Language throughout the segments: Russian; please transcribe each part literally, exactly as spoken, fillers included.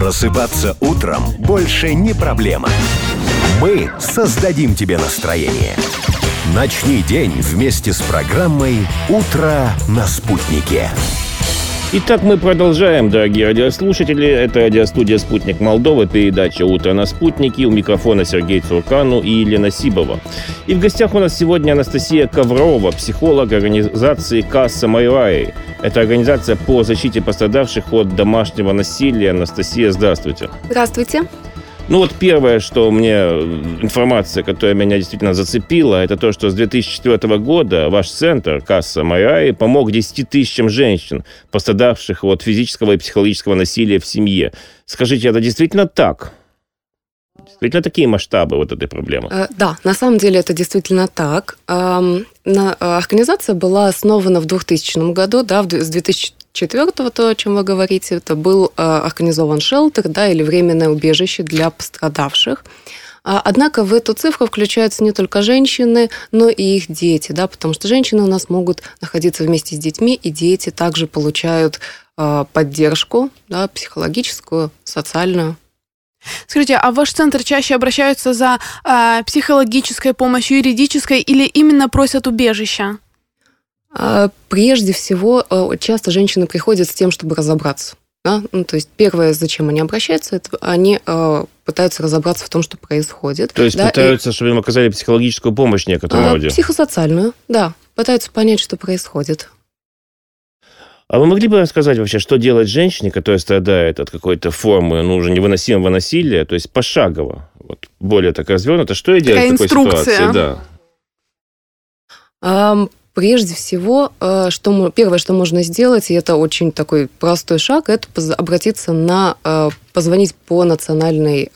Просыпаться утром больше не проблема. Мы создадим тебе настроение. Начни день вместе с программой «Утро на спутнике». Итак, мы продолжаем, дорогие радиослушатели. Это радиостудия «Спутник Молдова», передача «Утро на спутнике». У микрофона Сергей Цуркану и Елена Сибова. И в гостях у нас сегодня Анастасия Коврова, психолог организации «Касса Майраи». Это организация по защите пострадавших от домашнего насилия. Анастасия, здравствуйте. Здравствуйте. Ну вот первое, что мне, информация, которая меня действительно зацепила, это то, что с две тысячи четвёртого года ваш центр «Касса Майраи» помог десяти тысячам женщин, пострадавших от физического и психологического насилия в семье. Скажите, это действительно так? Действительно такие масштабы вот этой проблемы? Да, на самом деле это действительно так. Организация была основана в двухтысячном году, да, с две тысячи четвёртого, то, о чем вы говорите, это был организован шелтер, да, или временное убежище для пострадавших. Однако в эту цифру включаются не только женщины, но и их дети, да, потому что женщины у нас могут находиться вместе с детьми, и дети также получают поддержку, да, психологическую, социальную. Скажите, а в ваш центр чаще обращаются за э, психологической помощью, юридической, или именно просят убежища? Прежде всего, часто женщины приходят с тем, чтобы разобраться. Да? Ну, то есть первое, зачем они обращаются, это они э, пытаются разобраться в том, что происходит. То есть да? пытаются, и... чтобы им оказали психологическую помощь в некотором роде? Психосоциальную, да. Пытаются понять, что происходит. А вы могли бы рассказать вообще, что делать женщине, которая страдает от какой-то формы, ну, уже невыносимого насилия, то есть пошагово, вот, более так развернуто, что ей делать в такой ситуации? Да. Um, Прежде всего, что, первое, что можно сделать, и это очень такой простой шаг, это обратиться на, позвонить по национальной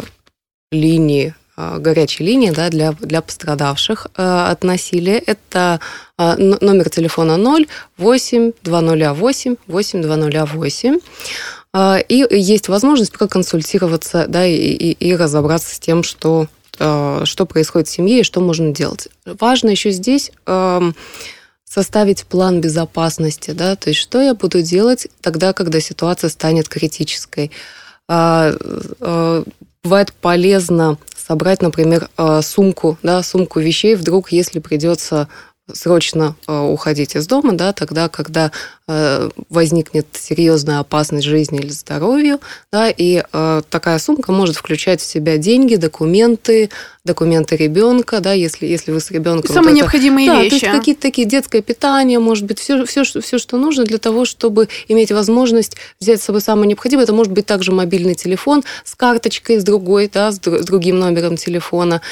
линии, горячей линии, да, для, для пострадавших от насилия. Это номер телефона ноль восемь два ноль восемь восемь два ноль восемь. И есть возможность проконсультироваться, да, и, и, и разобраться с тем, что что происходит в семье и что можно делать. Важно еще здесь э, составить план безопасности, да, то есть что я буду делать тогда, когда ситуация станет критической. Э, э, бывает полезно собрать, например, э, сумку, да, сумку вещей, вдруг, если придется срочно э, уходить из дома, да, тогда, когда э, возникнет серьезная опасность жизни или здоровью, да, и э, такая сумка может включать в себя деньги, документы, документы ребенка, да, если, если вы с ребенком... Самые вот необходимые это, вещи. Да, то есть какие-то такие детское питание, может быть, все, все, все, что нужно для того, чтобы иметь возможность взять с собой самое необходимое. Это может быть также мобильный телефон с карточкой, с другой, да, с другим номером телефона.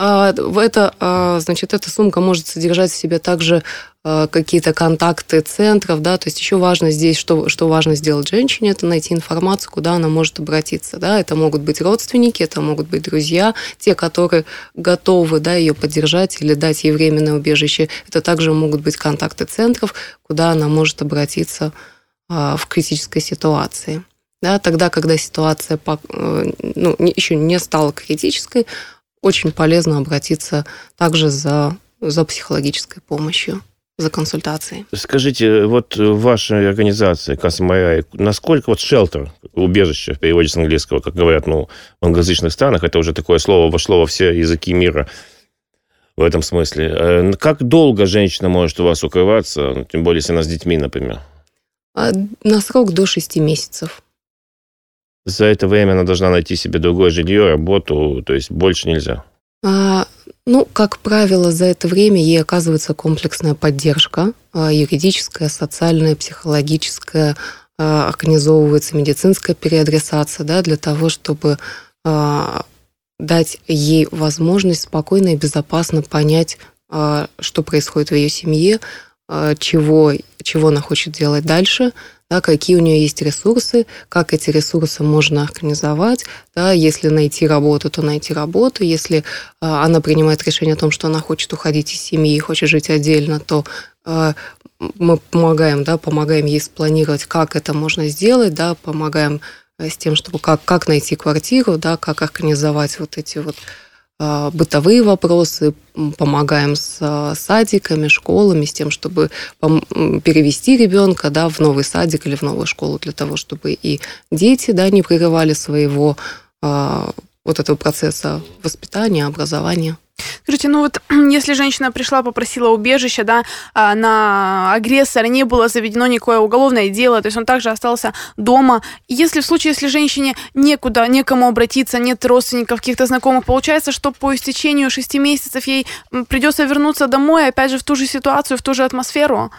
Это, значит, эта сумка может содержать в себе также какие-то контакты центров, да, то есть еще важно здесь, что, что важно сделать женщине, это найти информацию, куда она может обратиться, да, это могут быть родственники, это могут быть друзья, те, которые готовы, да, ее поддержать или дать ей временное убежище, это также могут быть контакты центров, куда она может обратиться в критической ситуации, да, тогда, когда ситуация, ну, еще не стала критической, очень полезно обратиться также за, за психологической помощью, за консультацией. Скажите, вот ваша организация «Касса Майраи», насколько вот шелтер, убежище в переводе с английского, как говорят, ну, в англоязычных странах, это уже такое слово вошло во все языки мира в этом смысле. Как долго женщина может у вас укрываться, ну, тем более, если она с детьми, например? На срок до шести месяцев. За это время она должна найти себе другое жилье, работу, то есть больше нельзя? А, ну, как правило, за это время ей оказывается комплексная поддержка, юридическая, социальная, психологическая, организовывается медицинская переадресация, да, для того, чтобы а, дать ей возможность спокойно и безопасно понять, а, что происходит в ее семье, а, чего, чего она хочет делать дальше, да, какие у нее есть ресурсы, как эти ресурсы можно организовать. Да, если найти работу, то найти работу. Если а, она принимает решение о том, что она хочет уходить из семьи и хочет жить отдельно, то а, мы помогаем, да, помогаем ей спланировать, как это можно сделать, да, помогаем с тем, чтобы как, как найти квартиру, да, как организовать вот эти вот бытовые вопросы, помогаем с садиками, школами, с тем, чтобы перевести ребенка, да, в новый садик или в новую школу, для того, чтобы и дети, да, не прерывали своего вот этого процесса воспитания, образования. Скажите, ну вот если женщина пришла, попросила убежища, да, на агрессора не было заведено никакое уголовное дело, то есть он также остался дома. Если в случае, если женщине некуда, некому обратиться, нет родственников, каких-то знакомых, получается, что по истечению шести месяцев ей придется вернуться домой, опять же, в ту же ситуацию, в ту же атмосферу?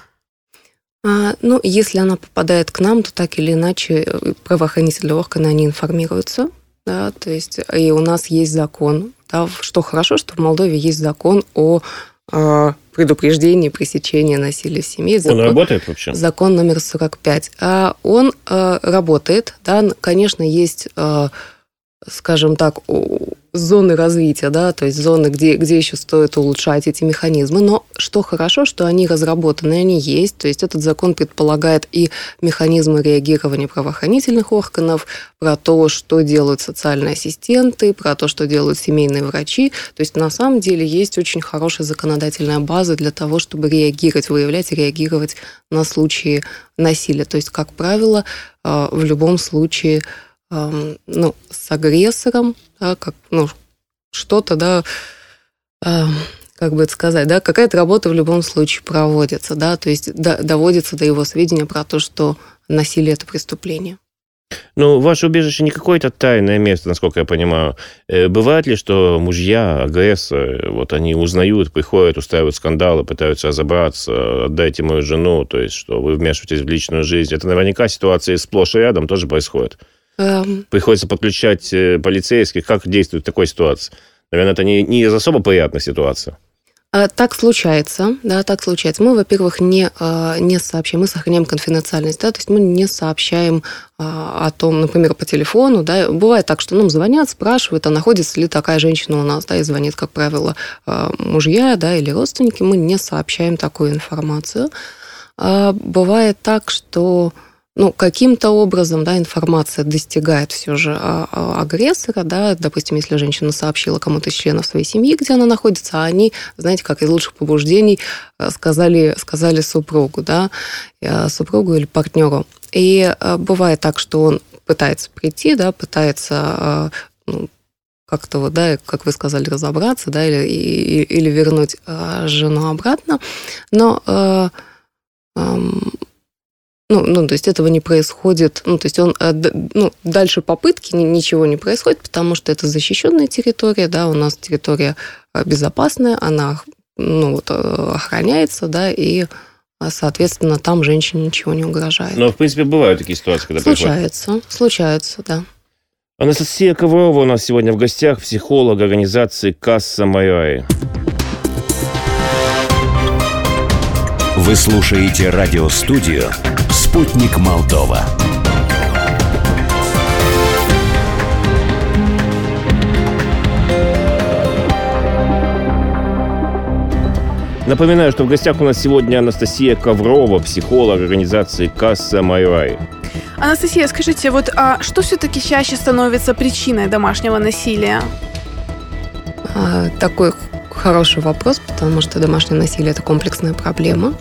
А, ну, если она попадает к нам, то так или иначе правоохранительные органы, они информируются, да, то есть и у нас есть закон. Да, что хорошо, что в Молдове есть закон о э, предупреждении, пресечении насилия в семье. Закон, он работает вообще? Закон номер сорок пять. А он э, работает, да, конечно, есть, э, скажем так, зоны развития, да, то есть зоны, где, где еще стоит улучшать эти механизмы, но что хорошо, что они разработаны, они есть, то есть этот закон предполагает и механизмы реагирования правоохранительных органов, про то, что делают социальные ассистенты, про то, что делают семейные врачи, то есть на самом деле есть очень хорошая законодательная база для того, чтобы реагировать, выявлять и реагировать на случаи насилия, то есть, как правило, в любом случае ну, с агрессором, да, как, ну, что-то, да, э, как бы это сказать, да, какая-то работа в любом случае проводится, да, то есть до, доводится до его сведения про то, что насилие – это преступление. Ну, ваше убежище не какое-то тайное место, насколько я понимаю. Бывает ли, что мужья, агрессоры, вот они узнают, приходят, устраивают скандалы, пытаются разобраться, отдайте мою жену, то есть, что вы вмешиваетесь в личную жизнь. Это наверняка ситуации сплошь и рядом тоже происходит. Приходится подключать полицейских. Как действует в такой ситуации? Наверное, это не, не из особо приятной ситуации. Так случается, да, так случается. Мы, во-первых, не, не сообщаем, мы сохраняем конфиденциальность, да, то есть мы не сообщаем о том, например, по телефону, да. Бывает так, что нам звонят, спрашивают, а находится ли такая женщина у нас, да, и звонит, как правило, мужья, да, или родственники, мы не сообщаем такую информацию. Бывает так, что ну, каким-то образом, да, информация достигает все же агрессора, да, допустим, если женщина сообщила кому-то из членов своей семьи, где она находится, а они, знаете, как из лучших побуждений сказали, сказали супругу, да, супругу или партнеру. И бывает так, что он пытается прийти, да, пытается, ну, как-то вот, да, как вы сказали, разобраться, да, или, или вернуть жену обратно, но Ну, ну, то есть этого не происходит, ну, то есть он, ну, дальше попытки ничего не происходит, потому что это защищенная территория, да, у нас территория безопасная, она, ну, вот, охраняется, да, и, соответственно, там женщине ничего не угрожает. Но, в принципе, бывают такие ситуации, когда случается, происходит. Случается, да. Анастасия Коврова у нас сегодня в гостях, психолог организации «Касса Майраи». Вы слушаете радиостудию «Спутник Молдова». Напоминаю, что в гостях у нас сегодня Анастасия Коврова, психолог организации «Касса Майраи». Анастасия, скажите, вот а что все-таки чаще становится причиной домашнего насилия? А, такой хороший вопрос, потому что домашнее насилие – это комплексная проблема.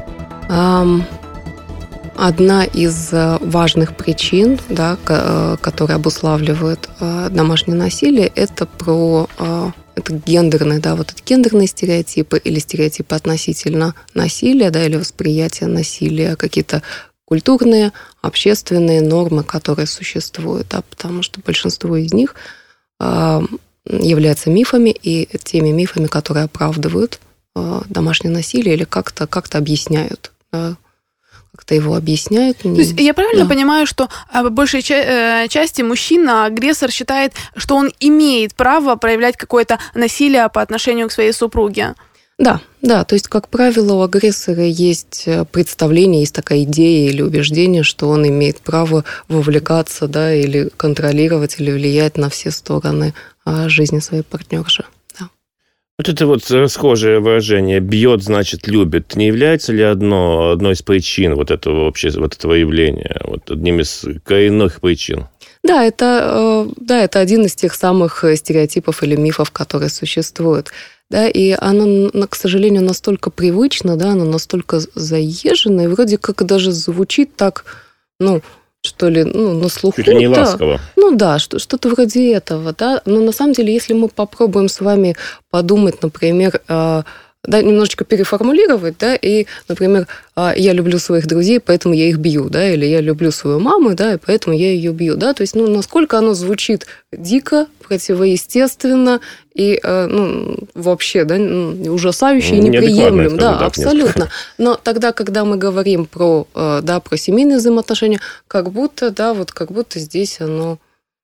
Одна из важных причин, да, которые обуславливают домашнее насилие, это про это гендерные, да, вот это гендерные стереотипы или стереотипы относительно насилия, да, или восприятие насилия, какие-то культурные, общественные нормы, которые существуют, да, потому что большинство из них являются мифами и теми мифами, которые оправдывают домашнее насилие или как-то, как-то объясняют, да, как-то его объясняют. То есть я правильно да. понимаю, что в большей ча- части мужчина, агрессор, считает, что он имеет право проявлять какое-то насилие по отношению к своей супруге? Да, да, то есть, как правило, у агрессора есть представление, есть такая идея или убеждение, что он имеет право вовлекаться, да, или контролировать, или влиять на все стороны жизни своей партнерши. Вот это вот расхожее выражение «бьет, значит, любит». Не является ли одно, одной из причин вот этого, вообще, вот этого явления, вот одним из коренных причин? Да, это, да, это один из тех самых стереотипов или мифов, которые существуют. Да, и оно, к сожалению, настолько привычно, да, оно настолько заезжено, и вроде как даже звучит так, ну, что ли, ну, на слуху. Чуть ли не да. ласково. Ну да, что, что-то вроде этого, да. Но на самом деле, если мы попробуем с вами подумать, например, э, да, немножечко переформулировать, да, и, например, э, я люблю своих друзей, поэтому я их бью, да, или я люблю свою маму, да, и поэтому я ее бью, да. То есть, ну, насколько оно звучит дико, противоестественно и, э, ну, вообще, да, ужасающе и неприемлемо. Да, абсолютно. Но тогда, когда мы говорим про, э, да, про семейные взаимоотношения, как будто, да, вот как будто здесь оно...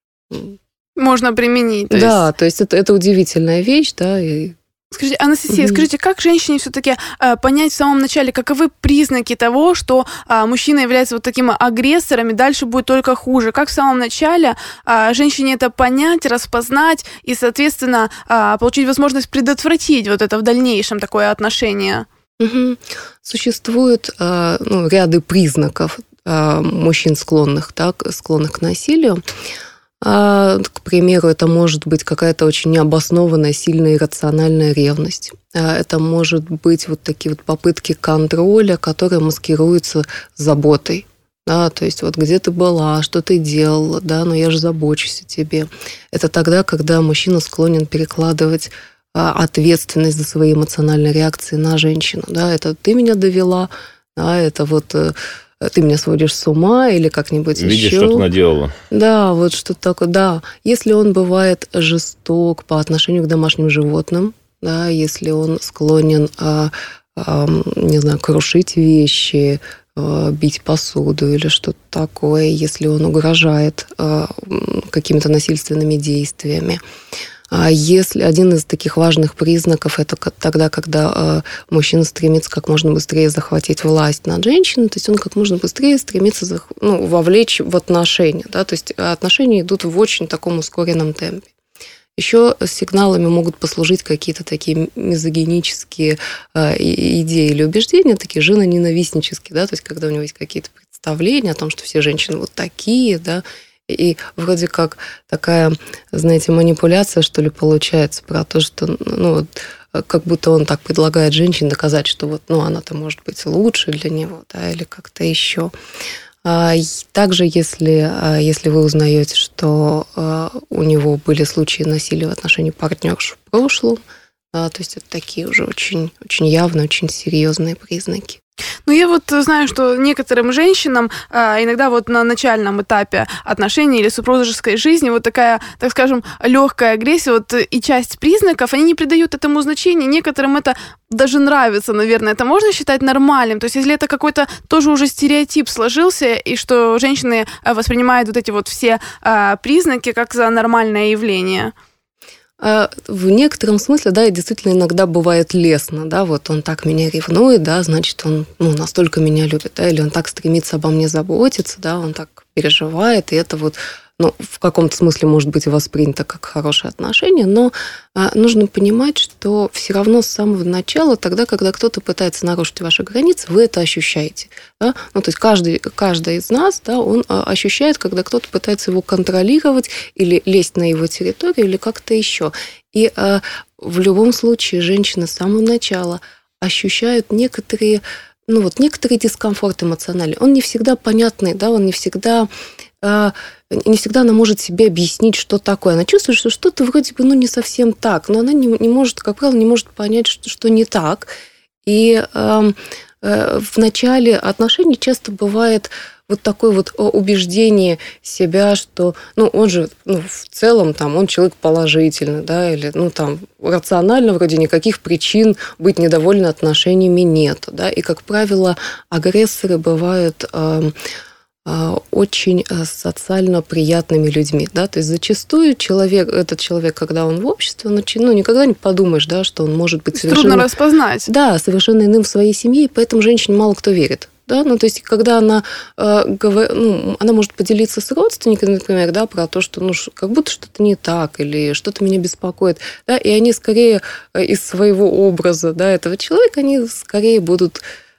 Можно применить. То да, есть... то есть это, это удивительная вещь, да, и... Скажите, Анастасия, mm-hmm. скажите, как женщине все-таки э, понять в самом начале, каковы признаки того, что э, мужчина является вот таким агрессором, и дальше будет только хуже? Как в самом начале э, женщине это понять, распознать и, соответственно, э, получить возможность предотвратить вот это в дальнейшем такое отношение? Mm-hmm. Существуют э, ну, ряды признаков э, мужчин, склонных, так, склонных к насилию. К примеру, это может быть какая-то очень необоснованная, сильная иррациональная ревность. Это может быть вот такие вот попытки контроля, которые маскируются заботой. Да, то есть вот где ты была, что ты делала, да, но я же забочусь о тебе. Это тогда, когда мужчина склонен перекладывать ответственность за свои эмоциональные реакции на женщину. Да, это ты меня довела, да, это вот... ты меня сводишь с ума или как-нибудь еще. Видишь, что ты наделала. Да, вот что-то такое, да. Если он бывает жесток по отношению к домашним животным, да, если он склонен, а, а, не знаю, крушить вещи, а, бить посуду или что-то такое, если он угрожает а, какими-то насильственными действиями. А если один из таких важных признаков это тогда, когда э, мужчина стремится как можно быстрее захватить власть над женщиной, то есть он как можно быстрее стремится зах... ну, вовлечь в отношения, да, то есть отношения идут в очень таком ускоренном темпе. Еще сигналами могут послужить какие-то такие мизогинические э, идеи или убеждения, такие женоненавистнические, да, то есть когда у него есть какие-то представления о том, что все женщины вот такие, да. И вроде как такая, знаете, манипуляция, что ли, получается про то, что, ну, вот, как будто он так предлагает женщине доказать, что вот, ну, она-то может быть лучше для него, да, или как-то еще. Также, если, если вы узнаете, что у него были случаи насилия в отношении партнерш в прошлом, то есть это такие уже очень, очень явные, очень серьезные признаки. Ну, я вот знаю, что некоторым женщинам а, иногда вот на начальном этапе отношений или супружеской жизни вот такая, так скажем, легкая агрессия, вот и часть признаков, они не придают этому значения. Некоторым это даже нравится, наверное. Это можно считать нормальным? То есть, если это какой-то тоже уже стереотип сложился, и что женщины воспринимают вот эти вот все а, признаки как за нормальное явление? В некотором смысле, да, и действительно иногда бывает лестно, да, вот он так меня ревнует, да, значит, он, ну, настолько меня любит, да, или он так стремится обо мне заботиться, да, он так переживает, и это вот, ну, в каком-то смысле может быть воспринято как хорошее отношение, но а, нужно понимать, что все равно с самого начала, тогда, когда кто-то пытается нарушить ваши границы, вы это ощущаете. Да? Ну, то есть каждый, каждый из нас, да, он а, ощущает, когда кто-то пытается его контролировать или лезть на его территорию, или как-то еще. И а, в любом случае женщины с самого начала ощущают некоторые, ну, вот, некоторый дискомфорт эмоциональный. Он не всегда понятный, да, он не всегда... не всегда она может себе объяснить, что такое. Она чувствует, что что-то вроде бы, ну, не совсем так, но она не, не может, как правило, не может понять, что, что не так. И э, э, в начале отношений часто бывает вот такое вот убеждение себя, что, ну, он же, ну, в целом, там, он человек положительный, да, или, ну, там, рационально вроде никаких причин быть недовольны отношениями нет, да, и, как правило, агрессоры бывают... Э, очень социально приятными людьми, да, то есть зачастую человек, этот человек, когда он в обществе, ну, никогда не подумаешь, да, что он может быть совершенно... Трудно распознать. Да, совершенно иным в своей семье, и поэтому женщине мало кто верит. Да? Ну, то есть, когда она, э, говор... ну, она может поделиться с родственниками, например, да, про то, что ну, как будто что-то не так или что-то меня беспокоит, да, и они скорее из своего образа, да, этого человека, они скорее будут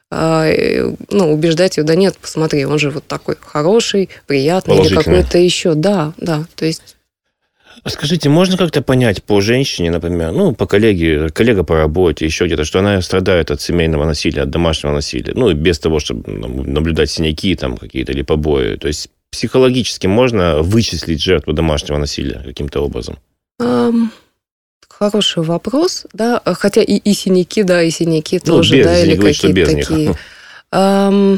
э, ну, убеждать ее, да нет, посмотри, он же вот такой хороший, приятный или какой-то еще, да, да, то есть. Скажите, можно как-то понять по женщине, например, ну, по коллеге, коллега по работе, еще где-то, что она страдает от семейного насилия, от домашнего насилия, ну, без того, чтобы наблюдать синяки там какие-то или побои. То есть психологически можно вычислить жертву домашнего насилия каким-то образом? Um, хороший вопрос, да, хотя и, и синяки, да, и синяки ну, тоже, без, да, или говорит, какие-то такие... Um,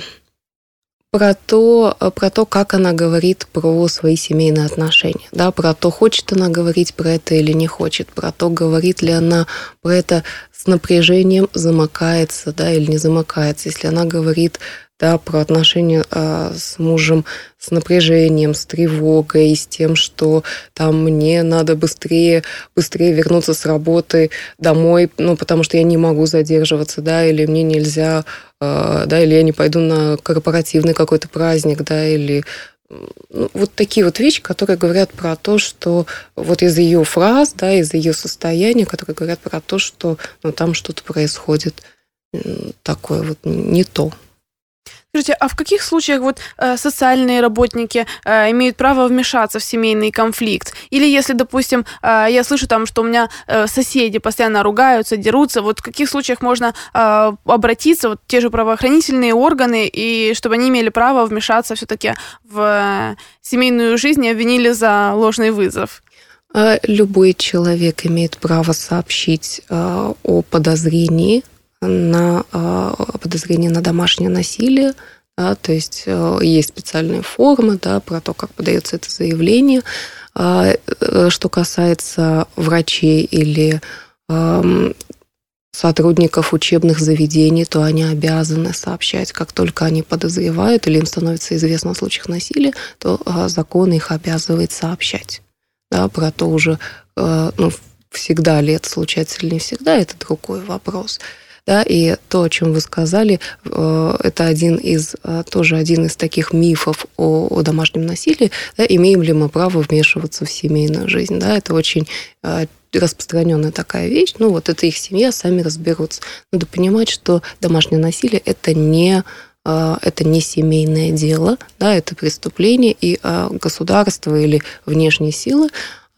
Про то, про то, как она говорит про свои семейные отношения, да, про то, хочет она говорить про это или не хочет, про то, говорит ли она про это с напряжением, замыкается, да, или не замыкается. Если она говорит, да, про отношения э, с мужем с напряжением, с тревогой, с тем, что там мне надо быстрее, быстрее вернуться с работы домой, ну, потому что я не могу задерживаться, да, или мне нельзя, э, да, или я не пойду на корпоративный какой-то праздник, да, или ну, вот такие вот вещи, которые говорят про то, что вот из ее фраз, да, из ее состояния, которые говорят про то, что ну, там что-то происходит такое вот не то. Скажите, а в каких случаях вот э, социальные работники э, имеют право вмешаться в семейный конфликт? Или если, допустим, э, я слышу там, что у меня э, соседи постоянно ругаются, дерутся, вот в каких случаях можно э, обратиться, вот те же правоохранительные органы, и чтобы они имели право вмешаться все-таки в э, семейную жизнь и обвинили за ложный вызов? Любой человек имеет право сообщить э, о подозрении на подозрение на домашнее насилие, да, то есть есть специальные формы, да, про то, как подается это заявление. Что касается врачей или сотрудников учебных заведений, то они обязаны сообщать, как только они подозревают или им становится известно о случаях насилия, то закон их обязывает сообщать. Да, про то уже, ну, всегда ли это случается или не всегда, это другой вопрос. Да, и то, о чем вы сказали, это один из, тоже один из таких мифов о, о домашнем насилии. Да, имеем ли мы право вмешиваться в семейную жизнь? Да, это очень распространенная такая вещь. Ну, вот это их семья, сами разберутся. Надо понимать, что домашнее насилие – это не, это не семейное дело, да, это преступление, и государство или внешние силы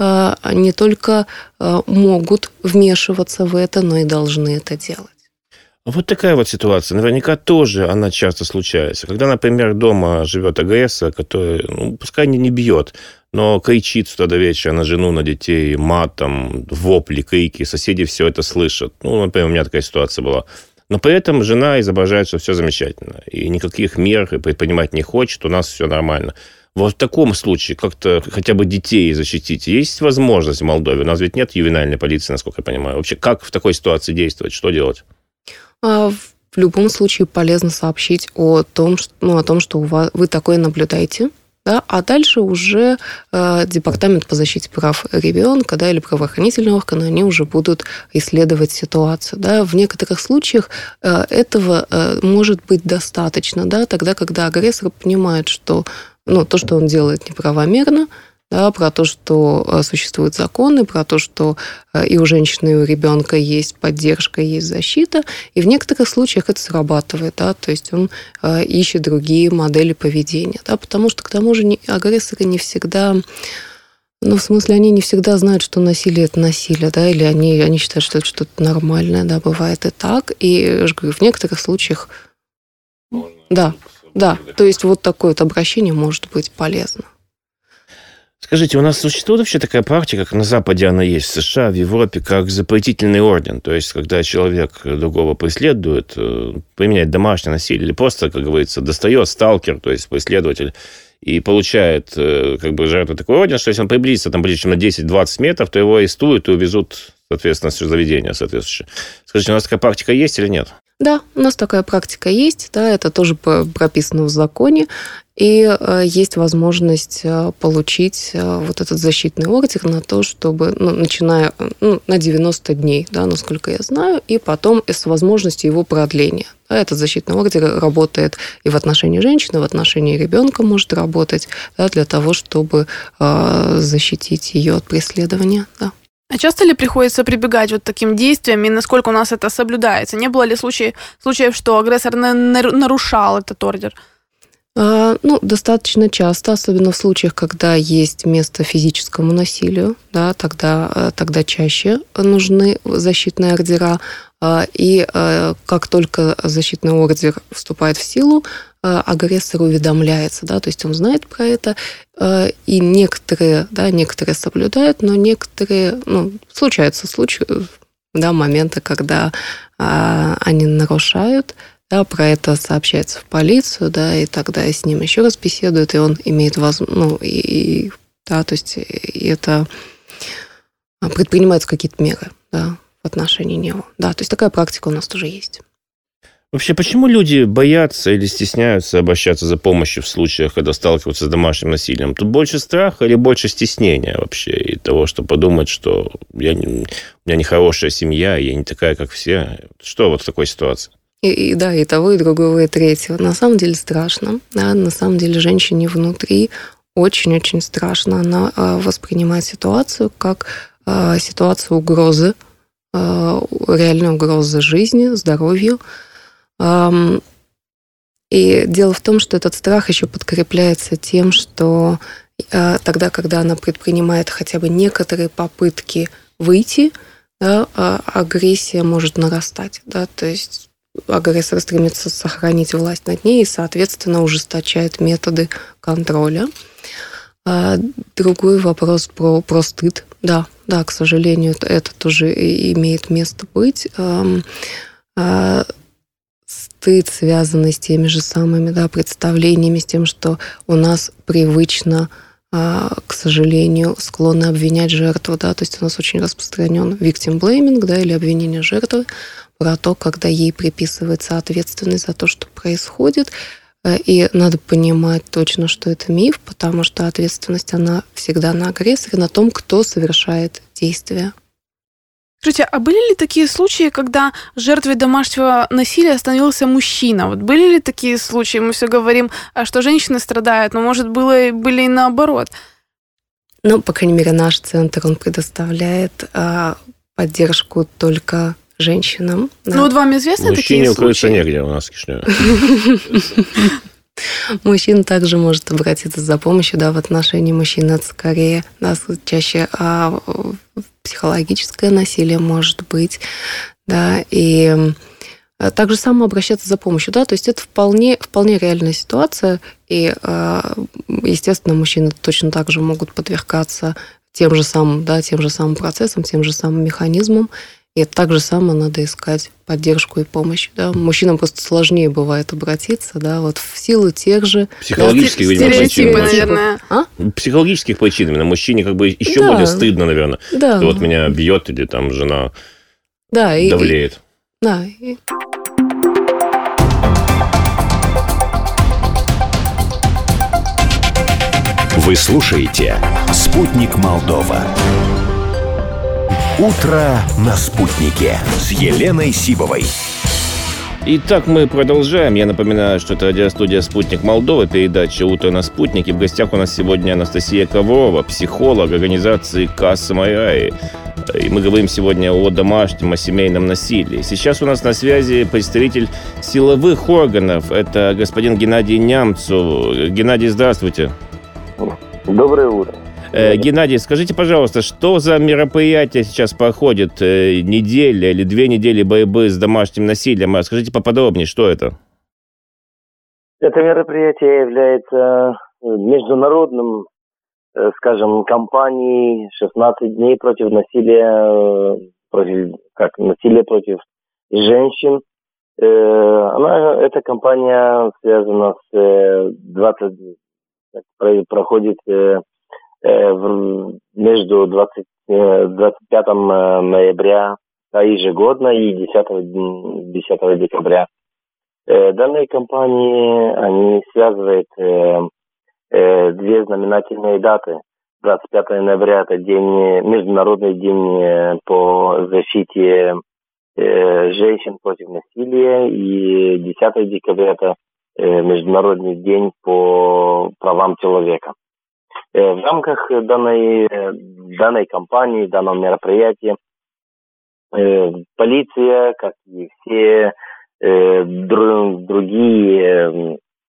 не только могут вмешиваться в это, но и должны это делать. Вот такая вот ситуация. Наверняка тоже она часто случается. Когда, например, дома живет агрессор, который, ну, пускай не, не бьет, но кричит с утра до вечера на жену, на детей, матом, вопли, крики, соседи все это слышат. Ну, например, у меня такая ситуация была. Но при этом жена изображает, что все замечательно. И никаких мер предпринимать не хочет, у нас все нормально. Вот в таком случае как-то хотя бы детей защитить есть возможность в Молдове? У нас ведь нет ювенальной полиции, насколько я понимаю. Вообще, как в такой ситуации действовать? Что делать? В любом случае полезно сообщить о том, что, ну, о том, что у вас, вы такое наблюдаете, да, а дальше уже э, Департамент по защите прав ребенка, да, или правоохранительные органы, они уже будут исследовать ситуацию. Да. В некоторых случаях э, этого э, может быть достаточно, да, тогда, когда агрессор понимает, что ну, то, что он делает, неправомерно, да, про то, что существуют законы, про то, что и у женщины, и у ребенка есть поддержка, есть защита. И в некоторых случаях это срабатывает, да, то есть он ищет другие модели поведения. Да, потому что, к тому же, агрессоры не всегда... Ну, в смысле, они не всегда знают, что насилие – это насилие, да, или они, они считают, что это что-то нормальное, да, бывает и так. И, я же говорю, в некоторых случаях... Можно. Да, да, то есть вот такое вот обращение может быть полезно. Скажите, у нас существует вообще такая практика, как на Западе она есть, в США, в Европе, как запретительный орден. То есть, когда человек другого преследует, применяет домашнее насилие, или просто, как говорится, достает сталкер, то есть преследователь, и получает как бы жертву такой орден, что если он приблизится там ближе, чем на десять-двадцать метров, то его арестуют и увезут, соответственно, в заведение соответствующее. Скажите, у нас такая практика есть или нет? Да, у нас такая практика есть, да, это тоже прописано в законе. И э, есть возможность э, получить э, вот этот защитный ордер на то, чтобы, ну, начиная ну, на девяносто дней, да, насколько я знаю, и потом с возможностью его продления. Да, этот защитный ордер работает и в отношении женщины, и в отношении ребенка может работать, да, для того, чтобы э, защитить ее от преследования. Да. А часто ли приходится прибегать вот таким действиям, и насколько у нас это соблюдается? Не было ли случаев, случаев что агрессор нарушал этот ордер? Ну, достаточно часто, особенно в случаях, когда есть место физическому насилию, да, тогда, тогда чаще нужны защитные ордера. И как только защитный ордер вступает в силу, агрессор уведомляется, да, то есть он знает про это, и некоторые, да, некоторые соблюдают, но некоторые, ну, случаются случаи, да, моменты, когда они нарушают. Да, про это сообщается в полицию, да, и тогда с ним еще раз беседуют, и он имеет возможность, ну, и, и, да, то есть и это предпринимаются какие-то меры, да, в отношении него. Да, то есть такая практика у нас тоже есть. Вообще, почему люди боятся или стесняются обращаться за помощью в случаях, когда сталкиваются с домашним насилием? Тут больше страха или больше стеснения вообще? И того, что подумать, что я не, у меня нехорошая семья, я не такая, как все. Что вот в такой ситуации? И, и да, и того, и другого, и третьего. На самом деле страшно. Да, на самом деле женщине внутри очень-очень страшно. Она э, воспринимает ситуацию как э, ситуацию угрозы, э, реальной угрозы жизни, здоровью. Э, и дело в том, что этот страх еще подкрепляется тем, что э, тогда, когда она предпринимает хотя бы некоторые попытки выйти, да, э, агрессия может нарастать. Да, то есть агрессор стремится сохранить власть над ней и, соответственно, ужесточает методы контроля. Другой вопрос про, про стыд. Да, да, к сожалению, это тоже имеет место быть. Стыд, связанный с теми же самыми, да, представлениями, с тем, что у нас привычно, к сожалению, склонны обвинять жертву. Да, то есть у нас очень распространен victim blaming, да, или обвинение жертвы, про то, когда ей приписывается ответственность за то, что происходит. И надо понимать точно, что это миф, потому что ответственность, она всегда на агрессоре, на том, кто совершает действия. Скажите, а были ли такие случаи, когда жертвой домашнего насилия становился мужчина? Вот были ли такие случаи? Мы все говорим, что женщины страдают, но, может, было, были и наоборот. Ну, по крайней мере, наш центр, он предоставляет а, поддержку только женщинам. Да. Ну, вот вам известны Мужчине такие случаи? укрыться негде у нас в Кишиневе. Мужчина также может обратиться за помощью, да, в отношении мужчин. Это скорее, да, чаще а, психологическое насилие может быть, да, и также само обращаться за помощью, да, то есть это вполне, вполне реальная ситуация, и, естественно, мужчины точно так же могут подвергаться тем же самым, да, тем же самым процессам, тем же самым механизмам. И так же самое надо искать поддержку и помощь. Да? Мужчинам просто сложнее бывает обратиться, да, вот в силу тех же... Психологических, да, видимо, причин. наверное. А? Психологических причин. Именно мужчине как бы еще да. более стыдно, наверное. Да. Что вот меня бьет или там жена да, и, давлеет. И, да, и... Вы слушаете «Спутник Молдова». Утро на спутнике с Еленой Сибовой. Итак, мы продолжаем. Я напоминаю, что это радиостудия «Спутник Молдова», передача «Утро на спутнике». В гостях у нас сегодня Анастасия Коврова, психолог организации «Касса Майраи». И мы говорим сегодня о домашнем, о семейном насилии. Сейчас у нас на связи представитель силовых органов. Это господин Геннадий Нямцев. Геннадий, здравствуйте. Доброе утро. Э, Геннадий, скажите, пожалуйста, что за мероприятие сейчас проходит? Э, неделя или две недели борьбы с домашним насилием? Расскажите поподробнее, что это? Это мероприятие является международным, скажем, кампанией шестнадцать дней против насилия, против, как, насилия против женщин. Она, эта кампания связана с двадцать, проходит между двадцать, двадцать пятого ноября ежегодно и десятого декабря Данные компании, они связывают две знаменательные даты. двадцать пятого ноября – это день, Международный день по защите женщин против насилия, и десятого декабря – это Международный день по правам человека. В рамках данной, данной кампании, данного мероприятия, полиция, как и все другие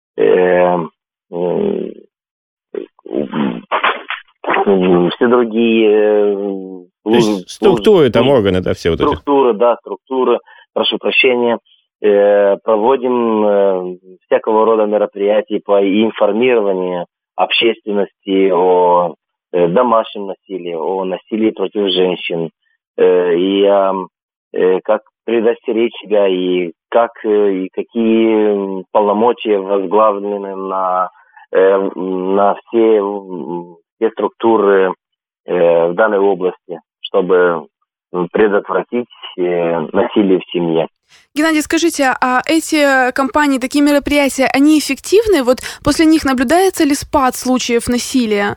все другие То есть структуры, там органы, да, все вот эти. Структуры, да, структуры, прошу прощения, проводим всякого рода мероприятия по информированию общественности о домашнем насилии, о насилии против женщин, и как предостеречь себя, и как и какие полномочия возглавлены на, на все, все структуры в данной области, чтобы предотвратить насилие в семье. Геннадий, скажите, а эти кампании, такие мероприятия, они эффективны? Вот после них наблюдается ли спад случаев насилия?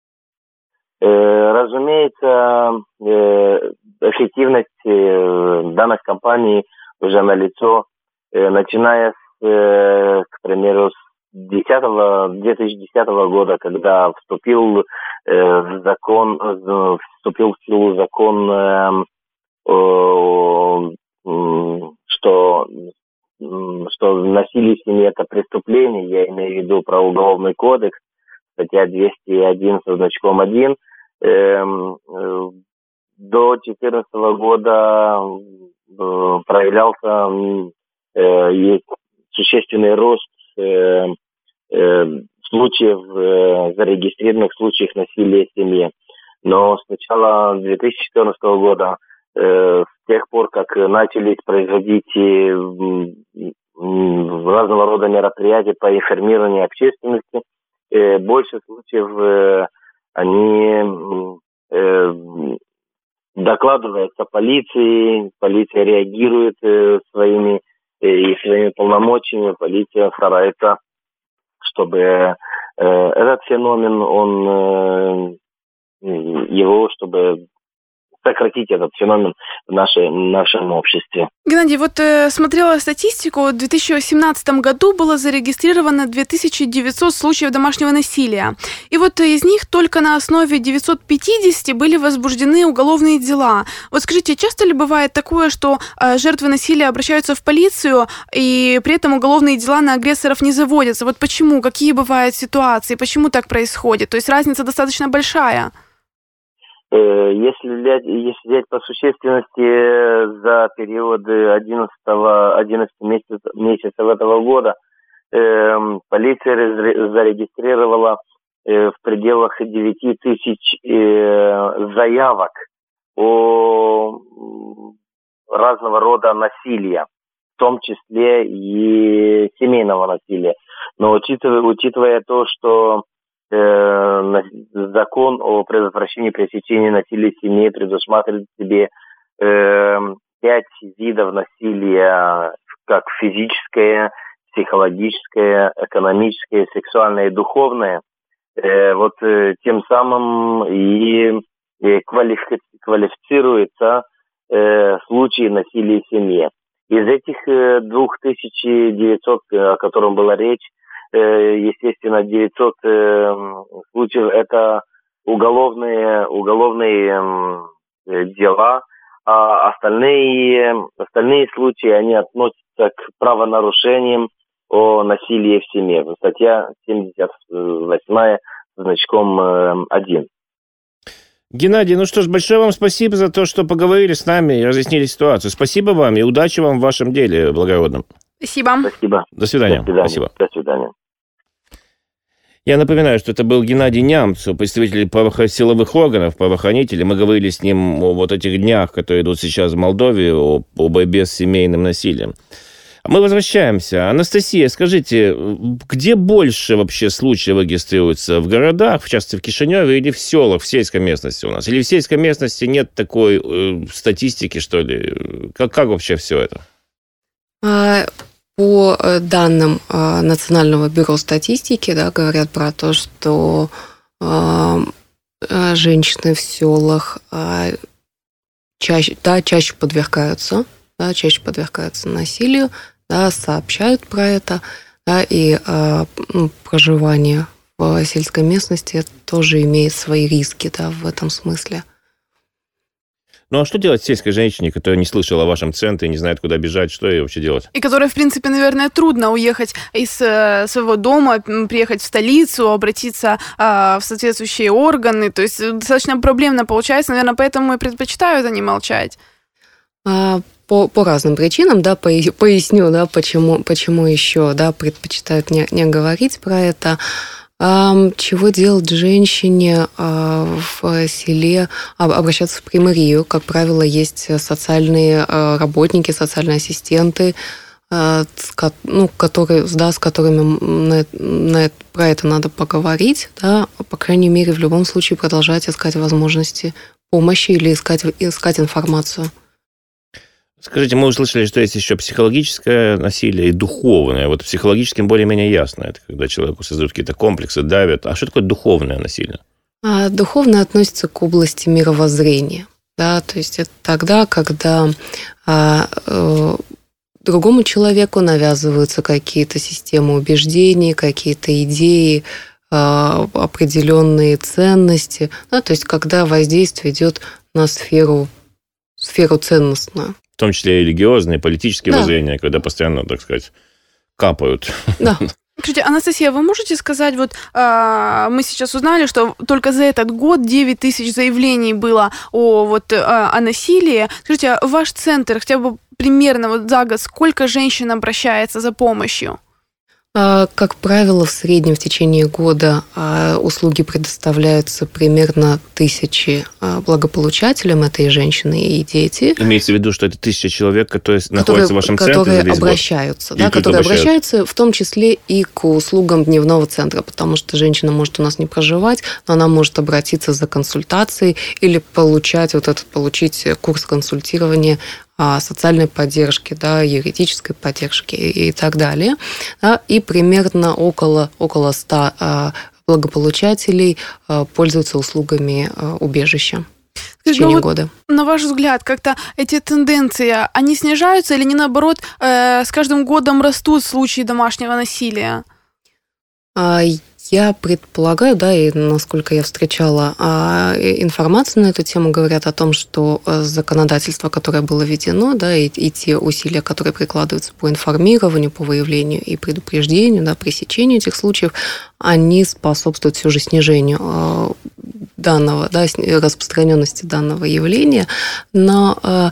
Разумеется, эффективность данных кампаний уже налицо, начиная с, к примеру, с две тысячи десятого года, когда вступил в закон, вступил в силу закон, что, что насилие в семье – это преступление, я имею в виду про Уголовный кодекс, статья двести один со значком один. До две тысячи четырнадцатого года проявлялся существенный рост случаев, зарегистрированных случаев насилия в семье. Но с начала две тысячи четырнадцатого года, с тех пор, как начались производить разного рода мероприятия по информированию общественности, больше случаев они докладываются полиции, полиция реагирует своими и своими полномочиями, полиция старается, чтобы этот феномен, он его, чтобы сократить этот феномен в, нашей, в нашем обществе. Геннадий, вот э, смотрела статистику, в две тысячи восемнадцатом году было зарегистрировано две тысячи девятьсот случаев домашнего насилия. И вот из них только на основе девятьсот пятьдесят были возбуждены уголовные дела. Вот скажите, часто ли бывает такое, что э, жертвы насилия обращаются в полицию, и при этом уголовные дела на агрессоров не заводятся? Вот почему? Какие бывают ситуации? Почему так происходит? То есть разница достаточно большая. Если взять, если взять по существенности за период одиннадцатого месяцев, месяцев этого года, э, полиция зарегистрировала э, в пределах девять тысяч э, заявок о разного рода насилия, в том числе и семейного насилия. Но учитывая, учитывая то, что закон о предотвращении пресечения насилия в семье предусматривает в себе э, пять видов насилия, как физическое, психологическое, экономическое, сексуальное и духовное. Э, вот э, тем самым и, и квалифи- квалифицируются э, случаи насилия в семье. Из этих э, две тысячи девятьсот, о котором была речь, естественно, девятьсот э, случаев – это уголовные, уголовные э, дела, а остальные, остальные случаи, они относятся к правонарушениям о насилии в семье. Статья семьдесят восемь значком один. Геннадий, ну что ж, большое вам спасибо за то, что поговорили с нами и разъяснили ситуацию. Спасибо вам и удачи вам в вашем деле благородном. Спасибо. Спасибо. До свидания. До свидания. Спасибо. До свидания. Я напоминаю, что это был Геннадий Нямцев, представитель правоохран... силовых органов, правоохранителей. Мы говорили с ним о вот этих днях, которые идут сейчас в Молдове, о, о борьбе с семейным насилием. Мы возвращаемся. Анастасия, скажите, где больше вообще случаев регистрируется? В городах, в частности в Кишиневе, или в селах, в сельской местности у нас? Или в сельской местности нет такой э, статистики, что ли? Как, как вообще все это? По данным Национального бюро статистики, да, говорят про то, что женщины в селах чаще, да, чаще подвергаются, да, чаще подвергаются насилию, да, сообщают про это, да, и ну, проживание в сельской местности тоже имеет свои риски, да, в этом смысле. Ну, а что делать сельской женщине, которая не слышала о вашем центре, не знает, куда бежать, что ей вообще делать? И которой, в принципе, наверное, трудно уехать из э, своего дома, приехать в столицу, обратиться э, в соответствующие органы. То есть достаточно проблемно получается, наверное, поэтому и предпочитают они молчать. А, по, по разным причинам, да, поясню, да, почему, почему еще, да, предпочитают не, не говорить про это. Чего делать женщине в селе? Обращаться в примарию. Как правило, есть социальные работники, социальные ассистенты, ну, которые, да, с которыми на, на, про это надо поговорить. Да, по крайней мере, в любом случае продолжать искать возможности помощи или искать, искать информацию. Скажите, мы услышали, что есть еще психологическое насилие и духовное. Вот психологическим более-менее ясно. Это когда человеку создают какие-то комплексы, давят. А что такое духовное насилие? А, духовное относится к области мировоззрения. Да? То есть это тогда, когда а, а, другому человеку навязываются какие-то системы убеждений, какие-то идеи, а, определенные ценности. Да? То есть когда воздействие идет на сферу, сферу ценностную. В том числе и религиозные, политические да. воззрения, когда постоянно, так сказать, капают. Да. Скажите, Анастасия, вы можете сказать, вот э, мы сейчас узнали, что только за этот год девять тысяч заявлений было о, вот, э, о насилии. Скажите, а ваш центр хотя бы примерно вот за год сколько женщин обращается за помощью? Как правило, в среднем в течение года услуги предоставляются примерно тысячи благополучателям, это и женщины, и дети. Имеется в виду, что это тысяча человек, которые, которые находятся в вашем которые центре? Обращаются, да, которые обращаются. обращаются, в том числе и к услугам дневного центра, потому что женщина может у нас не проживать, но она может обратиться за консультацией или получать вот этот, получить курс консультирования, социальной поддержки, да, юридической поддержки и так далее. Да, и примерно около, около ста благополучателей пользуются услугами убежища в течение ну, года. Вот, на ваш взгляд, как-то эти тенденции, они снижаются или они, наоборот, с каждым годом растут случаи домашнего насилия? Я предполагаю, да, и насколько я встречала информацию на эту тему, говорят о том, что законодательство, которое было введено, да, и, и те усилия, которые прикладываются по информированию, по выявлению и предупреждению, да, пресечению этих случаев, они способствуют все же снижению данного, да, распространенности данного явления, но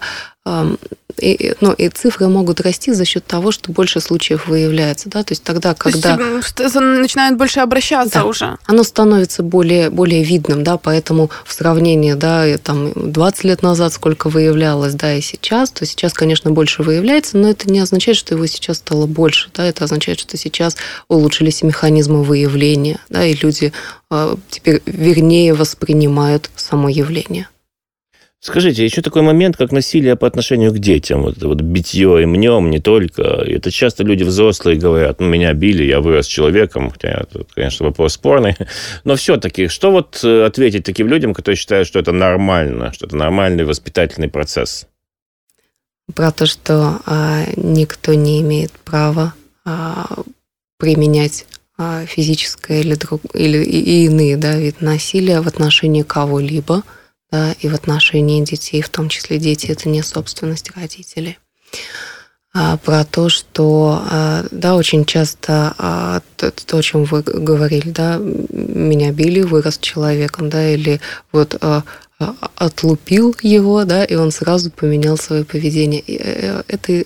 И, ну, и цифры могут расти за счет того, что больше случаев выявляется. Да? То есть тогда, когда... То есть начинают больше обращаться да, уже. Оно становится более, более видным, да, поэтому в сравнении, да, там, двадцать лет назад сколько выявлялось, да, и сейчас, то сейчас, конечно, больше выявляется, но это не означает, что его сейчас стало больше. Да? Это означает, что сейчас улучшились механизмы выявления, да, и люди э, теперь вернее воспринимают само явление. Скажите, еще такой момент, как насилие по отношению к детям. Вот это вот битье и мнем не только. Это часто люди взрослые говорят, ну, меня били, я вырос человеком. Хотя это, конечно, вопрос спорный. Но все-таки, что вот ответить таким людям, которые считают, что это нормально, что это нормальный воспитательный процесс? Про то, что а, никто не имеет права а, применять а, физическое или, друг, или и иные, да, вид насилия в отношении кого-либо, да, и в отношении детей, в том числе дети, это не собственность родителей. А, про то, что, да, очень часто то, то, о чем вы говорили, да, меня били, вырос человеком, да, или вот отлупил его, да, и он сразу поменял свое поведение. Это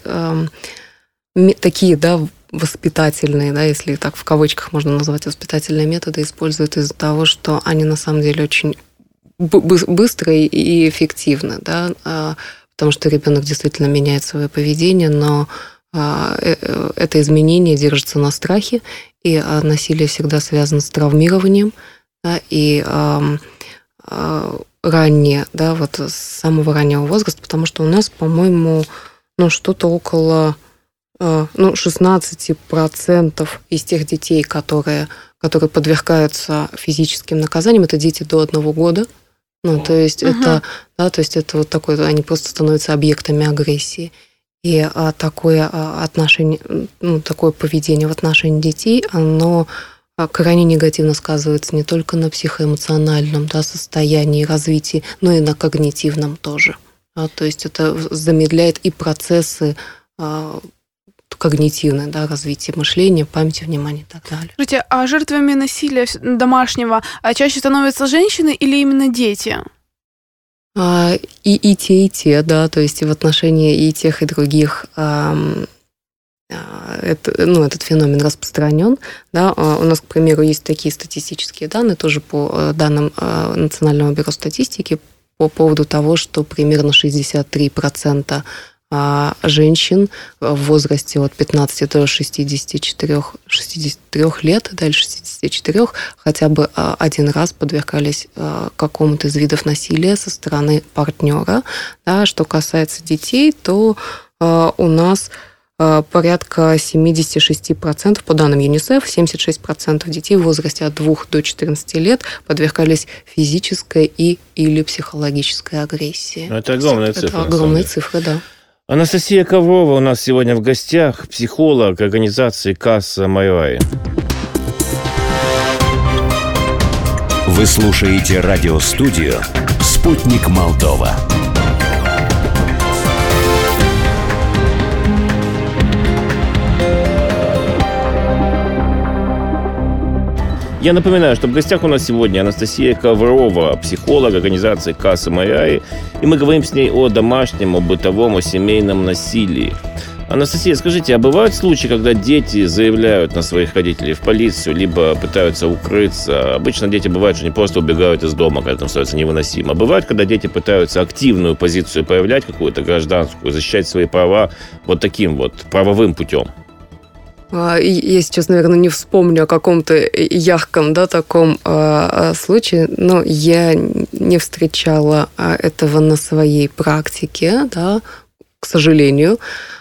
такие, да, воспитательные, да, если так в кавычках можно назвать воспитательные методы, используют из-за того, что они на самом деле очень быстро и эффективно, да, потому что ребенок действительно меняет свое поведение, но это изменение держится на страхе, и насилие всегда связано с травмированием, да, и ранее, да, вот с самого раннего возраста, потому что у нас, по-моему, ну, что-то около ну, шестнадцать процентов из тех детей, которые, которые подвергаются физическим наказаниям, это дети до одного года. Ну, то есть uh-huh. это, да, то есть это вот такое, они просто становятся объектами агрессии. И а, такое а, отношение, ну, такое поведение в отношении детей, оно а, крайне негативно сказывается не только на психоэмоциональном, да, состоянии, развитии, но и на когнитивном тоже. А, то есть это замедляет и процессы а, когнитивное, да, развитие мышления, памяти, внимания и так далее. Скажите, а жертвами насилия домашнего чаще становятся женщины или именно дети? А, и, и те, и те, да, то есть и в отношении и тех, и других а, а, это, ну, этот феномен распространен. Да. А, у нас, к примеру, есть такие статистические данные, тоже по данным а, Национального бюро статистики, по поводу того, что примерно шестьдесят три процента женщин в возрасте от пятнадцати до шестидесяти четырёх, шестидесяти трёх лет, дальше шестидесяти четырёх, хотя бы один раз подвергались какому-то из видов насилия со стороны партнера. Да, что касается детей, то у нас порядка семьдесят шесть процентов, по данным ЮНИСЕФ, семьдесят шесть процентов детей в возрасте от двух до четырнадцати лет подвергались физической и или психологической агрессии. Это огромная цифра. Это огромные цифры, да. Анастасия Коврова у нас сегодня в гостях, психолог организации «Касса Майраи». Вы слушаете радиостудию «Спутник Молдова». Я напоминаю, что в гостях у нас сегодня Анастасия Коврова, психолог организации «Касса Майраи», и мы говорим с ней о домашнем, о бытовом, о семейном насилии. Анастасия, скажите, а бывают случаи, когда дети заявляют на своих родителей в полицию, либо пытаются укрыться? Обычно дети бывают, что они просто убегают из дома, когда там становится невыносимо. А бывает, когда дети пытаются активную позицию проявлять, какую-то гражданскую, защищать свои права вот таким вот правовым путем? Я сейчас, наверное, не вспомню о каком-то ярком, да, таком э, случае, но я не встречала этого на своей практике, да, к сожалению.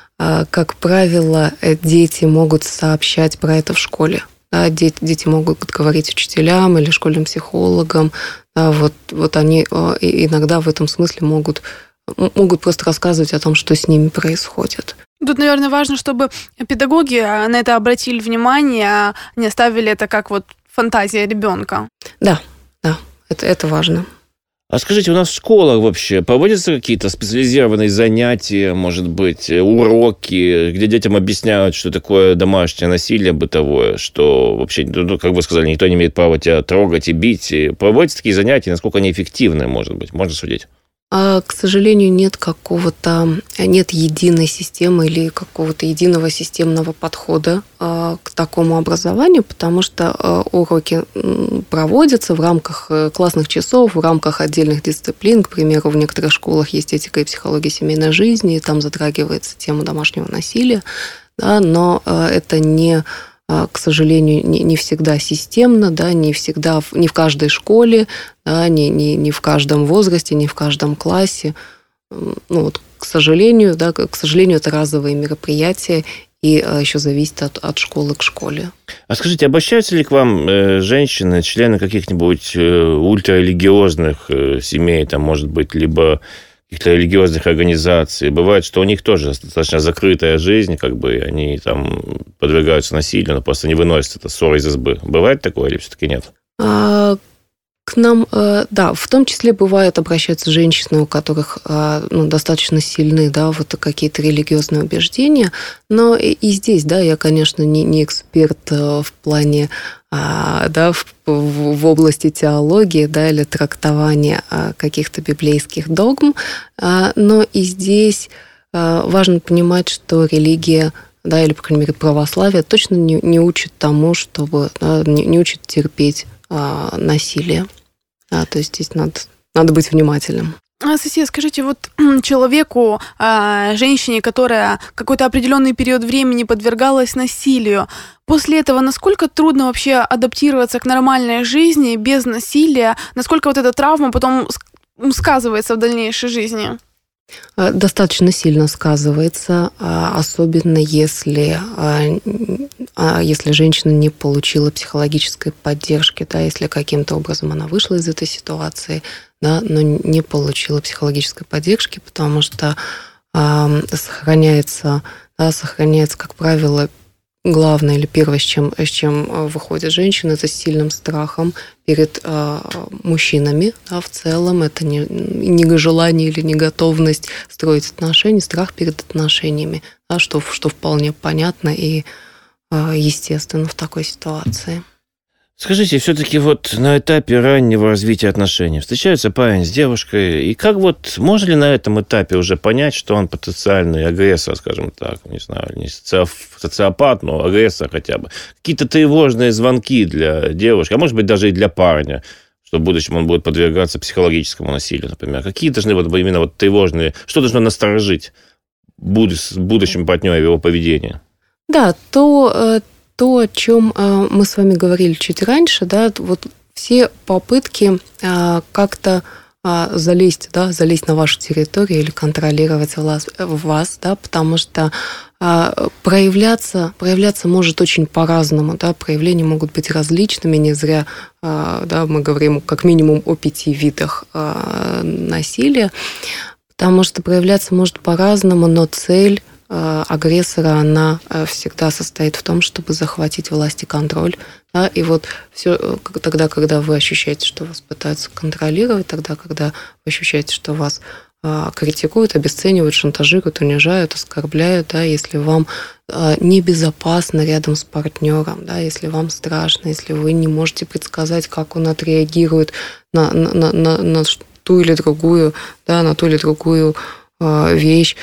Как правило, дети могут сообщать про это в школе. Да, дети, дети могут говорить учителям или школьным психологам. Да, вот, вот они иногда в этом смысле могут, могут просто рассказывать о том, что с ними происходит. Тут, наверное, важно, чтобы педагоги на это обратили внимание, а не оставили это как вот фантазия ребенка. Да, да, это, это важно. А скажите, у нас в школах вообще проводятся какие-то специализированные занятия, может быть, уроки, где детям объясняют, что такое домашнее насилие бытовое, что вообще, ну, как вы сказали, никто не имеет права тебя трогать и бить. И проводятся такие занятия, насколько они эффективны, может быть, можно судить? К сожалению, нет какого-то, нет единой системы или какого-то единого системного подхода к такому образованию, потому что уроки проводятся в рамках классных часов, в рамках отдельных дисциплин. К примеру, в некоторых школах есть этика и психология семейной жизни, и там затрагивается тема домашнего насилия, да, но это не... к сожалению, не, не всегда системно, да, не всегда, не в каждой школе, да, не, не, не в каждом возрасте, не в каждом классе. Ну, вот, к сожалению, да, к сожалению, это разовые мероприятия, и еще зависит от, от школы к школе. А скажите, обращаются ли к вам э, женщины, члены каких-нибудь э, ультрарелигиозных э, семей, там, может быть, либо каких-то религиозных организаций? Бывает, что у них тоже достаточно закрытая жизнь, как бы они там подвергаются насилию, но просто не выносят это ссоры из избы. Бывает такое или все-таки нет? А, к нам, да, в том числе бывают, обращаются женщины, у которых ну, достаточно сильны, да, вот какие-то религиозные убеждения, но и, и здесь, да, я, конечно, не, не эксперт в плане, да, в, в области теологии, да, или трактования каких-то библейских догм, но и здесь важно понимать, что религия, да, или, по крайней мере, православие точно не, не учит тому, чтобы, да, не, не учит терпеть а, насилие. Да, то есть здесь надо, надо быть внимательным. Анастасия, скажите, вот человеку, женщине, которая какой-то определенный период времени подвергалась насилию, после этого насколько трудно вообще адаптироваться к нормальной жизни без насилия? Насколько вот эта травма потом сказывается в дальнейшей жизни? Достаточно сильно сказывается, особенно если, если женщина не получила психологической поддержки, да, если каким-то образом она вышла из этой ситуации, да, но не получила психологической поддержки, потому что сохраняется, да, сохраняется, как правило, главное или первое, с чем, с чем выходит женщина, это с сильным страхом перед э, мужчинами, да, в целом. Это не, не желание или не готовность строить отношения, страх перед отношениями, да, что, что вполне понятно и э, естественно в такой ситуации. Скажите, все-таки вот на этапе раннего развития отношений встречается парень с девушкой, и как вот, можно ли на этом этапе уже понять, что он потенциальный агрессор, скажем так, не знаю, не социопат, но агрессор хотя бы? Какие-то тревожные звонки для девушки, а может быть даже и для парня, что в будущем он будет подвергаться психологическому насилию, например. Какие должны вот именно вот тревожные, что должно насторожить будущем партнере его поведение? Да, то... То, о чем э, мы с вами говорили чуть раньше, да, вот все попытки э, как-то э, залезть, да, залезть на вашу территорию или контролировать вас, вас, да, потому что э, проявляться, проявляться может очень по-разному, да, проявления могут быть различными, не зря, э, да, мы говорим как минимум о пяти видах э, насилия, потому что проявляться может по-разному, но цель агрессора, она всегда состоит в том, чтобы захватить власть и контроль. Да? И вот все, тогда, когда вы ощущаете, что вас пытаются контролировать, тогда, когда вы ощущаете, что вас критикуют, обесценивают, шантажируют, унижают, оскорбляют, да, если вам небезопасно рядом с партнером, да, если вам страшно, если вы не можете предсказать, как он отреагирует на, на, на, на ту или другую, да, на ту или другую вещь,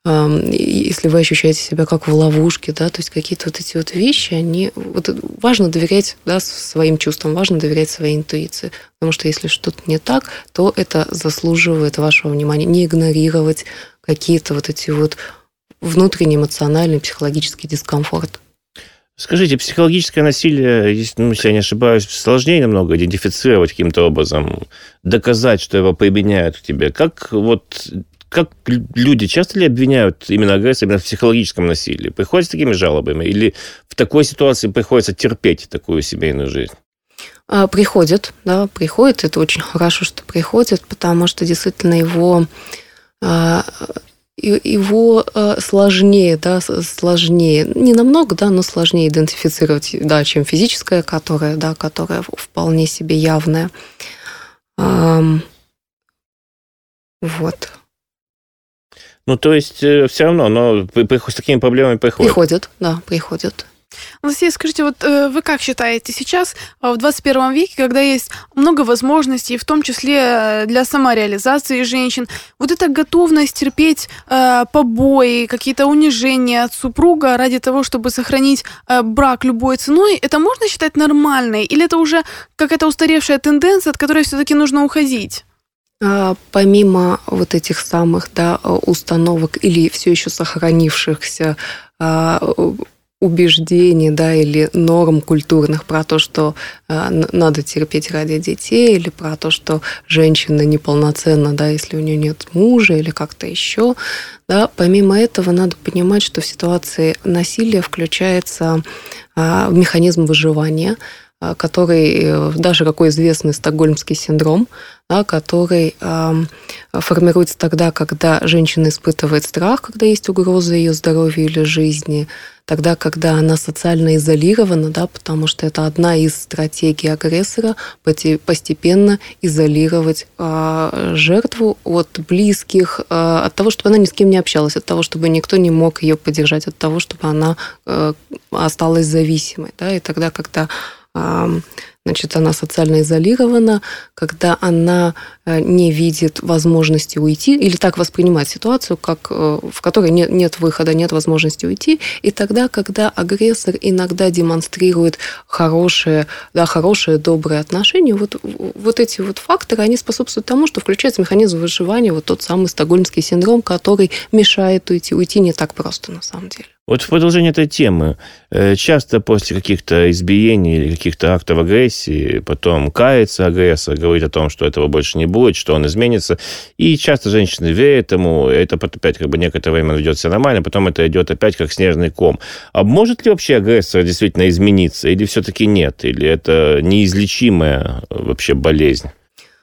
если вы ощущаете себя как в ловушке, да, то есть какие-то вот эти вот вещи, они... Вот важно доверять, да, своим чувствам, важно доверять своей интуиции, потому что если что-то не так, то это заслуживает вашего внимания. Не игнорировать какие-то вот эти вот внутренний эмоциональный, психологический дискомфорт. Скажите, психологическое насилие, если, ну, если я не ошибаюсь, сложнее намного идентифицировать каким-то образом, доказать, что его применяют к тебе. Как вот... Как люди часто ли обвиняют именно агрессора именно в психологическом насилии? Приходят с такими жалобами? Или в такой ситуации приходится терпеть такую семейную жизнь? Приходят, да, приходят. Это очень хорошо, что приходят, потому что действительно его, его сложнее, да, сложнее, не намного, да, но сложнее идентифицировать, да, чем физическое, которое, да, которое вполне себе явное. Вот. Ну, то есть, все равно, но с такими проблемами приходят. Приходят, да, приходят. Анастасия, скажите, вот вы как считаете, сейчас, в двадцать первом веке, когда есть много возможностей, в том числе для самореализации женщин, вот эта готовность терпеть э, побои, какие-то унижения от супруга ради того, чтобы сохранить э, брак любой ценой, это можно считать нормальной? Или это уже какая-то устаревшая тенденция, от которой все-таки нужно уходить? Помимо вот этих самых, да, установок или все еще сохранившихся убеждений, да, или норм культурных про то, что надо терпеть ради детей, или про то, что женщина неполноценна, да, если у нее нет мужа или как-то еще, да, помимо этого надо понимать, что в ситуации насилия включается механизм выживания, который, даже какой известный стокгольмский синдром, да, который э, формируется тогда, когда женщина испытывает страх, когда есть угроза ее здоровью или жизни, тогда, когда она социально изолирована, да, потому что это одна из стратегий агрессора постепенно изолировать э, жертву от близких, э, от того, чтобы она ни с кем не общалась, от того, чтобы никто не мог ее поддержать, от того, чтобы она э, осталась зависимой. Да, и тогда, когда значит, она социально изолирована, когда она не видит возможности уйти, или так воспринимает ситуацию, как, в которой нет, нет выхода, нет возможности уйти, и тогда, когда агрессор иногда демонстрирует хорошие, да, хорошие, добрые отношения, вот, вот эти вот факторы, они способствуют тому, что включается механизм выживания, вот тот самый стокгольмский синдром, который мешает уйти. Уйти не так просто, на самом деле. Вот в продолжение этой темы. Часто после каких-то избиений или каких-то актов агрессии потом кается агрессор, говорит о том, что этого больше не будет, что он изменится. И часто женщины верят ему, это опять как бы некоторое время ведет себя нормально, потом это идет опять как снежный ком. А может ли вообще агрессор действительно измениться? Или все-таки нет? Или это неизлечимая вообще болезнь?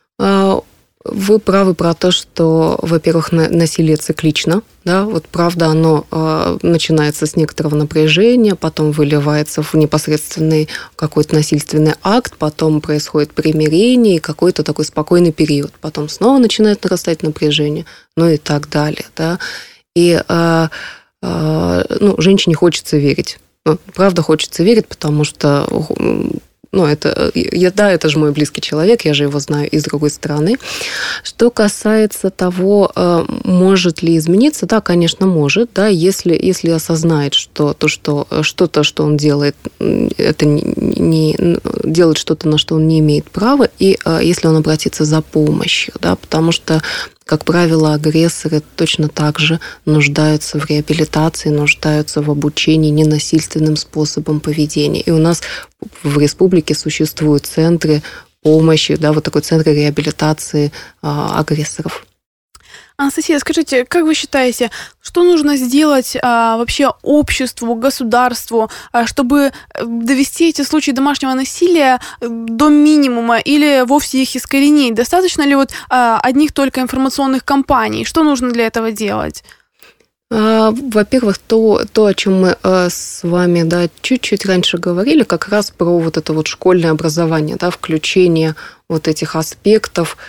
Вы правы про то, что, во-первых, насилие циклично, да, вот правда, оно э, начинается с некоторого напряжения, потом выливается в непосредственный какой-то насильственный акт, потом происходит примирение и какой-то такой спокойный период, потом снова начинает нарастать напряжение, ну и так далее, да, и э, э, ну, женщине хочется верить, ну, правда хочется верить, потому что Ну, это, я, да, это же мой близкий человек, я же его знаю и с другой стороны. Что касается того, может ли измениться, да, конечно, может, да, если, если осознает, что то, что что-то, что он делает, это не, не делает что-то, на что он не имеет права, и если он обратится за помощью, да, потому что, как правило, агрессоры точно так же нуждаются в реабилитации, нуждаются в обучении ненасильственным способам поведения. И у нас в республике существуют центры помощи, да, вот такой центр реабилитации а, агрессоров. Анастасия, скажите, как вы считаете, что нужно сделать а, вообще обществу, государству, а, чтобы довести эти случаи домашнего насилия до минимума или вовсе их искоренить? Достаточно ли вот а, одних только информационных кампаний? Что нужно для этого делать? Во-первых, то, то, о чем мы с вами, да, чуть-чуть раньше говорили, как раз про вот это вот школьное образование, да, включение вот этих аспектов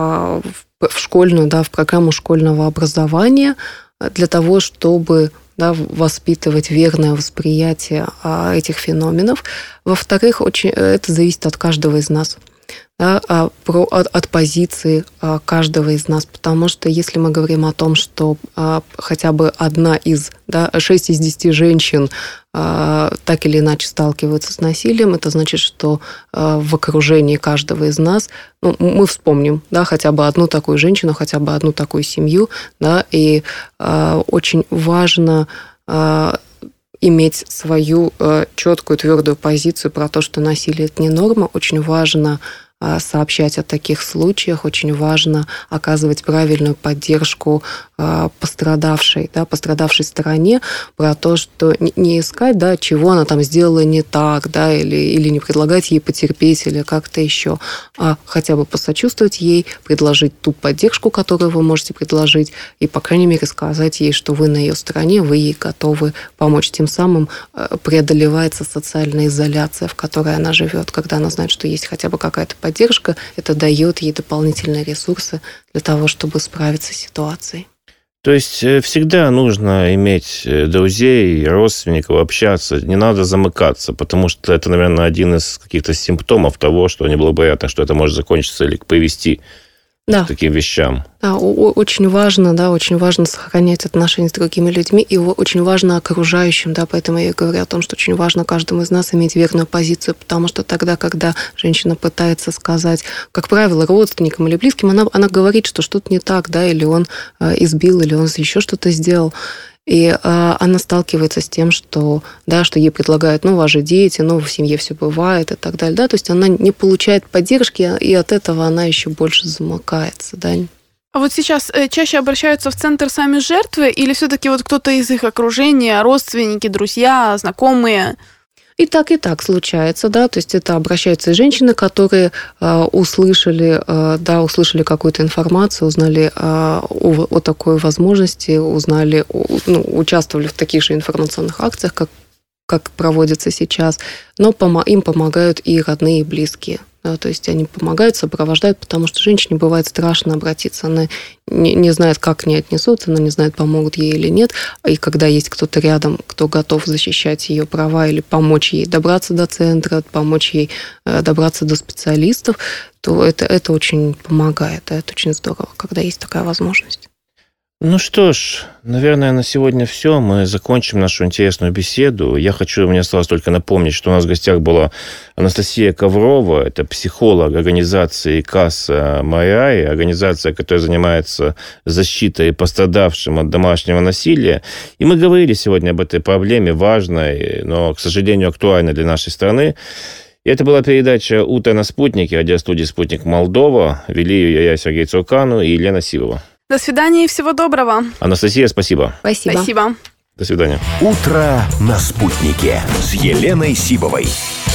в школьную, да, в программу школьного образования для того, чтобы, да, воспитывать верное восприятие этих феноменов. Во-вторых, очень, это зависит от каждого из нас. Да, про, от, от позиции каждого из нас, потому что если мы говорим о том, что а, хотя бы одна из, да, шесть из десяти женщин а, так или иначе сталкиваются с насилием, это значит, что а, в окружении каждого из нас, ну, мы вспомним, да, хотя бы одну такую женщину, хотя бы одну такую семью, да, и а, очень важно а, иметь свою а, четкую, твердую позицию про то, что насилие – это не норма, очень важно сообщать о таких случаях, очень важно оказывать правильную поддержку пострадавшей, да, пострадавшей стороне, про то, что не искать, да, чего она там сделала не так, да, или, или не предлагать ей потерпеть, или как-то еще, а хотя бы посочувствовать ей, предложить ту поддержку, которую вы можете предложить, и, по крайней мере, сказать ей, что вы на ее стороне, вы ей готовы помочь. Тем самым преодолевается социальная изоляция, в которой она живет, когда она знает, что есть хотя бы какая-то поддержка, Поддержка, это дает ей дополнительные ресурсы для того, чтобы справиться с ситуацией. То есть всегда нужно иметь друзей, родственников, общаться, не надо замыкаться, потому что это, наверное, один из каких-то симптомов того, что неблагоприятно, что это может закончиться или привести да. к таким вещам. Да, очень важно, да, очень важно сохранять отношения с другими людьми, и очень важно окружающим, да, поэтому я и говорю о том, что очень важно каждому из нас иметь верную позицию, потому что тогда, когда женщина пытается сказать, как правило, родственникам или близким, она, она говорит, что что-то не так, да, или он избил, или он еще что-то сделал. И э, она сталкивается с тем, что, да, что ей предлагают, ну, у вас же дети, ну, в семье все бывает и так далее. Да? То есть она не получает поддержки, и от этого она еще больше замыкается. Да? А вот сейчас чаще обращаются в центр сами жертвы или все-таки вот кто-то из их окружения, родственники, друзья, знакомые? И так, и так случается, да, то есть это обращаются и женщины, которые э, услышали, э, да, услышали какую-то информацию, узнали э, о, о такой возможности, узнали, ну, участвовали в таких же информационных акциях, как, как проводятся сейчас, но помо- им помогают и родные, и близкие. Да, то есть они помогают, сопровождают, потому что женщине бывает страшно обратиться. Она не, не знает, как к ней отнесутся, она не знает, помогут ей или нет. И когда есть кто-то рядом, кто готов защищать ее права или помочь ей добраться до центра, помочь ей добраться до специалистов, то это, это очень помогает. Да, это очень здорово, когда есть такая возможность. Ну что ж, наверное, на сегодня все. Мы закончим нашу интересную беседу. Я хочу, мне осталось только напомнить, что у нас в гостях была Анастасия Коврова. Это психолог организации «Касса Майраи», организация, которая занимается защитой пострадавшим от домашнего насилия. И мы говорили сегодня об этой проблеме, важной, но, к сожалению, актуальной для нашей страны. И это была передача «Утро на спутнике», радиостудии «Спутник Молдова». Вели ее я, Сергей Цуркану, и Елена Сибова. До свидания и всего доброго. Анастасия, спасибо. Спасибо. Спасибо. До свидания. «Утро на спутнике» с Еленой Сибовой.